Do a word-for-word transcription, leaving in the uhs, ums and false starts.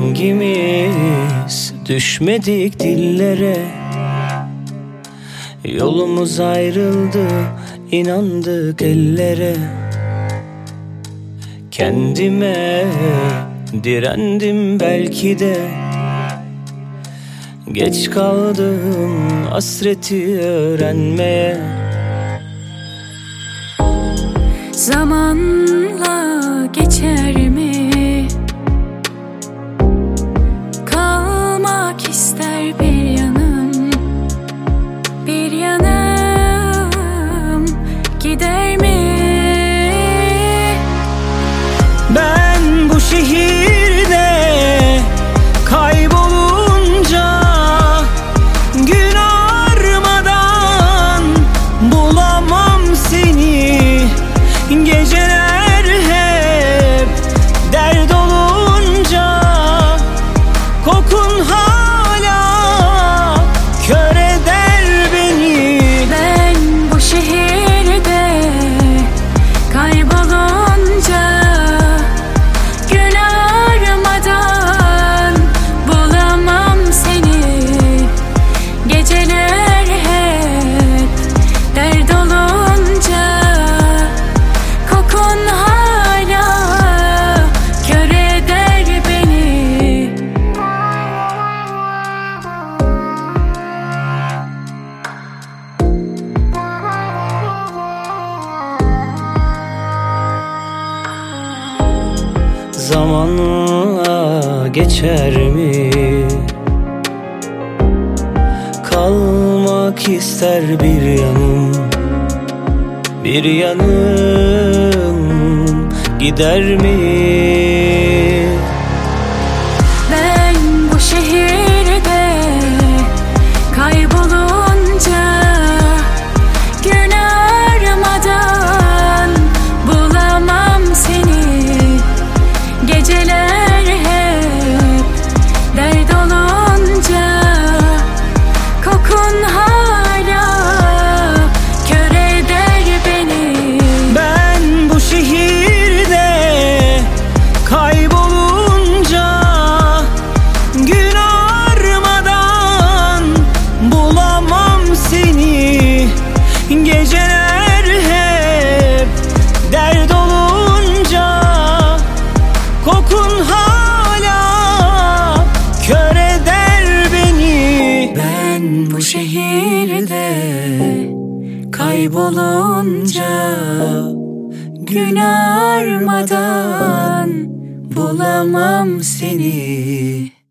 Hangimiz düşmedik dillere? Yolumuz ayrıldı, inandık ellere. Kendime direndim belki de, geç kaldım hasreti öğrenmeye. Zamanla geçer mi? Kalmak ister bir yanım, bir yanım gider mi? Ben bu şehirde kaybolunca gün armadan bulamam seni. Geceler hep dert olunca kokun hala kör eder beni. Ben bu şehirde kaybolunca gün armadan bulamam seni. Geceler hep dert olunca kokun hala kör eder beni. Zamanla geçer mi? Kalmak ister bir yanım, bir yanım gider mi? Ben bu şehirde kaybolunca gün armadan bulamam seni. Geceler hep dert olunca kokun hala kör eder beni. Ben bu şehirde kaybolunca gün armadan bulamam seni. Geceler hep dert olunca kokun hala kör eder beni. Ben bu şehirde kaybolunca gün armadan bulamam seni.